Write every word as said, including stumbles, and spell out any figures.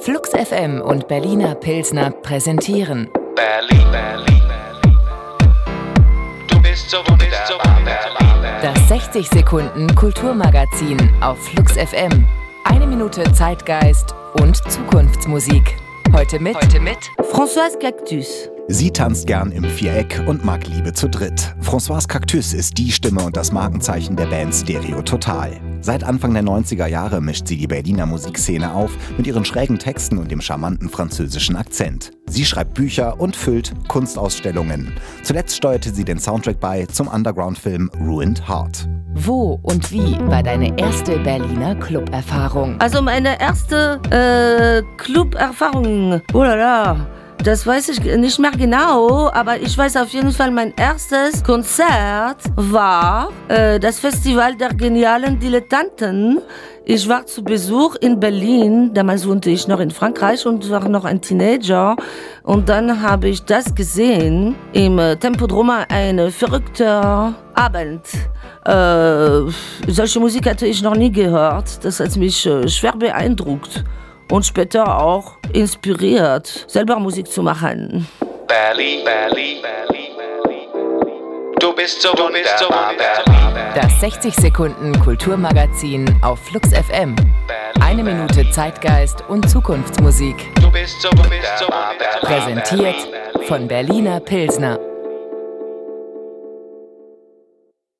Flux F M und Berliner Pilsner präsentieren Berlin, Berlin, Berlin. Du bist so wunderbar, Berlin. Das sechzig Sekunden Kulturmagazin auf Flux F M. Eine Minute Zeitgeist und Zukunftsmusik. Heute mit, Heute mit Françoise Cactus. Sie tanzt gern im Viereck und mag Liebe zu dritt. Françoise Cactus ist die Stimme und das Markenzeichen der Band Stereo Total. Seit Anfang der neunziger Jahre mischt sie die Berliner Musikszene auf mit ihren schrägen Texten und dem charmanten französischen Akzent. Sie schreibt Bücher und füllt Kunstausstellungen. Zuletzt steuerte sie den Soundtrack bei zum Underground-Film Ruined Heart. Wo und wie war deine erste Berliner Club-Erfahrung? Also meine erste äh, Club-Erfahrung, oh la la, das weiß ich nicht mehr genau, aber ich weiß auf jeden Fall, mein erstes Konzert war äh, das Festival der genialen Dilettanten. Ich war zu Besuch in Berlin, damals wohnte ich noch in Frankreich und war noch ein Teenager. Und dann habe ich das gesehen im äh, Tempodroma, ein verrückter Abend. Äh, solche Musik hatte ich noch nie gehört, das hat mich äh, schwer beeindruckt. Und später auch inspiriert, selber Musik zu machen. Berlin, Berlin, Berlin, Berlin. Du bist so wunderbar, Berlin. Das sechzig Sekunden Kulturmagazin auf Flux F M. Eine Minute Zeitgeist und Zukunftsmusik. Du bist so wunderbar, Berlin. Präsentiert von Berliner Pilsner.